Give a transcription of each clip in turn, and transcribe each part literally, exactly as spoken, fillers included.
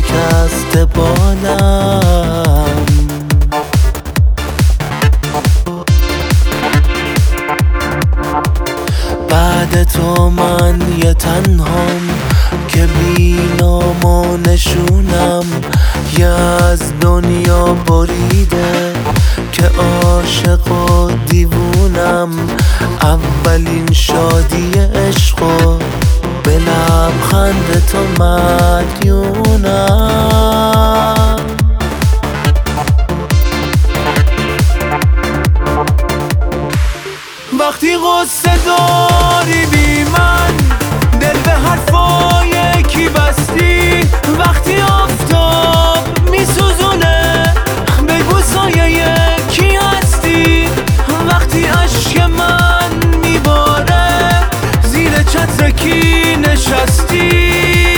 شکست بالم. بعد تو من یه تنهام که بی نام و نشونم، یه از دنیا بریده که عاشق و دیوونم. اولین شادی عشق و به لبخند تو مدیونم. وقتی غصه داری بی من، دل به حرفای کی بستی؟ وقتی آفتاب میسوزونه، بگو سایه کی هستی؟ وقتی عشق من میباره، زیر چتر کی نشستی؟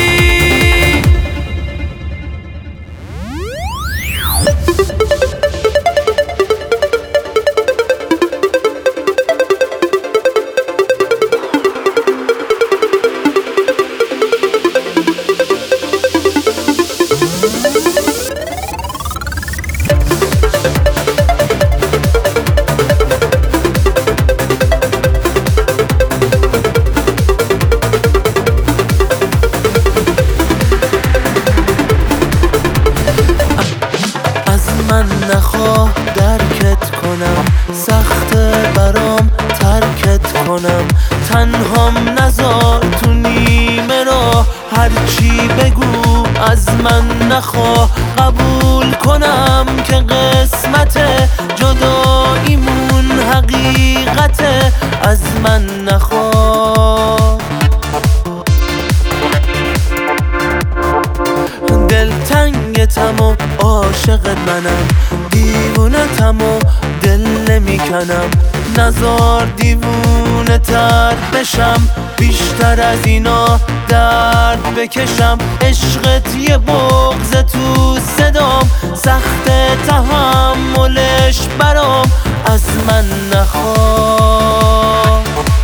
من نخواه درکت کنم، سخت برام ترکت کنم. تنهام نذار تو نیمه راه، هرچی بگو از من نخواه. قبول کنم که قسمت جداییمون حقیقته، از من نخواه. دلتنگتم و عاشقت منم، دیوونتم و دل نمیکنم. نزار دیوونه تر بشم، بیشتر از اینا درد بکشم. عشقت یه بغض تو صدام، سخت تحملش برام، از من نخواه.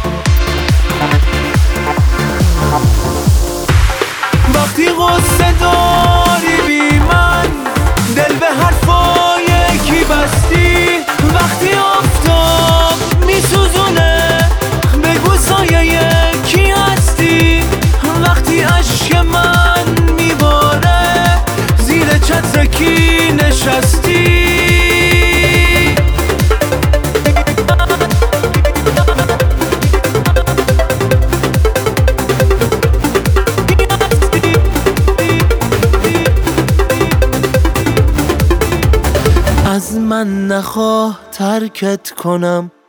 وقتی غصه داری بی من، دل به حرفای کی بستی؟ وقتی آفتاب میسوزونه، بگو سایه کی هستی؟ وقتی عشق من میباره، زیر چتر کی نشستی؟ از من نخواه ترکت کنم،